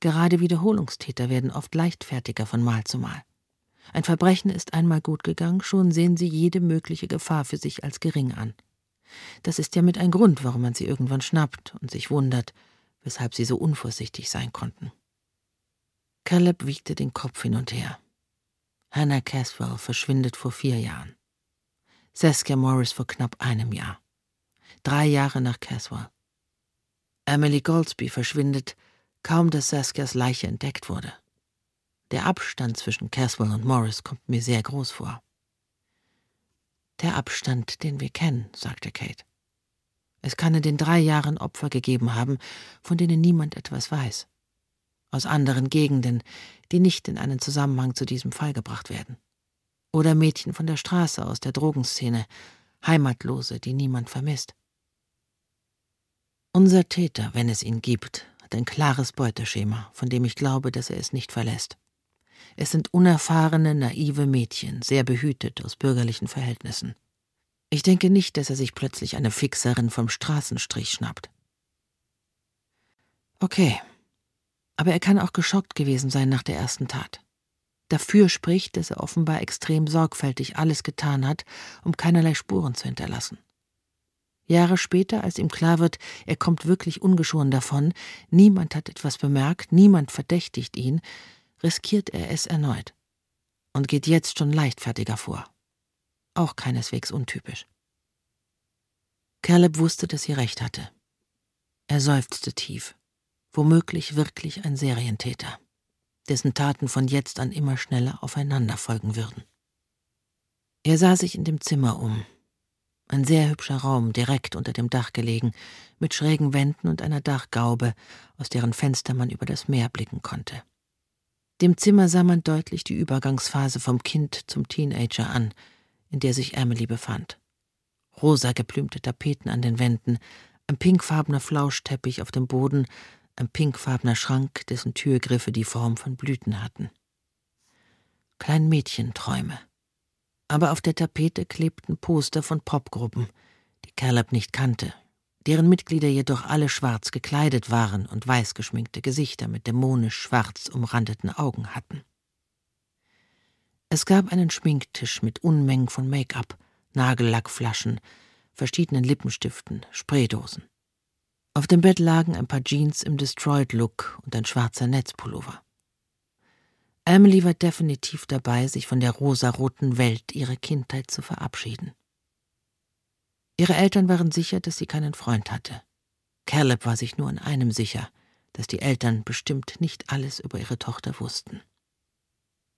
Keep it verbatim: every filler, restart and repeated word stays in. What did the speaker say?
Gerade Wiederholungstäter werden oft leichtfertiger von Mal zu Mal. Ein Verbrechen ist einmal gut gegangen, schon sehen sie jede mögliche Gefahr für sich als gering an. Das ist ja mit ein Grund, warum man sie irgendwann schnappt und sich wundert, weshalb sie so unvorsichtig sein konnten. Caleb wiegte den Kopf hin und her. Hannah Caswell verschwindet vor vier Jahren. Saskia Morris vor knapp einem Jahr. Drei Jahre nach Caswell. Emily Goldsby verschwindet, kaum dass Saskias Leiche entdeckt wurde. Der Abstand zwischen Caswell und Morris kommt mir sehr groß vor. Der Abstand, den wir kennen, sagte Kate. Es kann in den drei Jahren Opfer gegeben haben, von denen niemand etwas weiß. Aus anderen Gegenden, die nicht in einen Zusammenhang zu diesem Fall gebracht werden. Oder Mädchen von der Straße aus der Drogenszene, Heimatlose, die niemand vermisst. Unser Täter, wenn es ihn gibt, hat ein klares Beuteschema, von dem ich glaube, dass er es nicht verlässt. Es sind unerfahrene, naive Mädchen, sehr behütet aus bürgerlichen Verhältnissen. Ich denke nicht, dass er sich plötzlich eine Fixerin vom Straßenstrich schnappt. Okay, aber er kann auch geschockt gewesen sein nach der ersten Tat. Dafür spricht, dass er offenbar extrem sorgfältig alles getan hat, um keinerlei Spuren zu hinterlassen. Jahre später, als ihm klar wird, er kommt wirklich ungeschoren davon, niemand hat etwas bemerkt, niemand verdächtigt ihn, riskiert er es erneut und geht jetzt schon leichtfertiger vor. Auch keineswegs untypisch. Caleb wusste, dass sie recht hatte. Er seufzte tief. Womöglich wirklich ein Serientäter, dessen Taten von jetzt an immer schneller aufeinander folgen würden. Er sah sich in dem Zimmer um. Ein sehr hübscher Raum, direkt unter dem Dach gelegen, mit schrägen Wänden und einer Dachgaube, aus deren Fenster man über das Meer blicken konnte. Dem Zimmer sah man deutlich die Übergangsphase vom Kind zum Teenager an, in der sich Emily befand. Rosa geblümte Tapeten an den Wänden, ein pinkfarbener Flauschteppich auf dem Boden, ein pinkfarbener Schrank, dessen Türgriffe die Form von Blüten hatten. Kleinmädchenträume. Aber auf der Tapete klebten Poster von Popgruppen, die Caleb nicht kannte, deren Mitglieder jedoch alle schwarz gekleidet waren und weiß geschminkte Gesichter mit dämonisch schwarz umrandeten Augen hatten. Es gab einen Schminktisch mit Unmengen von Make-up, Nagellackflaschen, verschiedenen Lippenstiften, Spraydosen. Auf dem Bett lagen ein paar Jeans im Destroyed-Look und ein schwarzer Netzpullover. Emily war definitiv dabei, sich von der rosaroten Welt ihrer Kindheit zu verabschieden. Ihre Eltern waren sicher, dass sie keinen Freund hatte. Caleb war sich nur in einem sicher, dass die Eltern bestimmt nicht alles über ihre Tochter wussten.